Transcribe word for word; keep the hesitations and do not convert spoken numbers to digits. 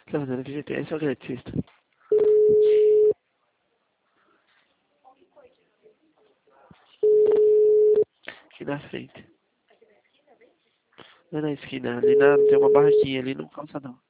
Tá fazendo G T? Esse é o eletricista. Aqui na frente. Não é na esquina, ali na, tem uma barraquinha ali no calçadão.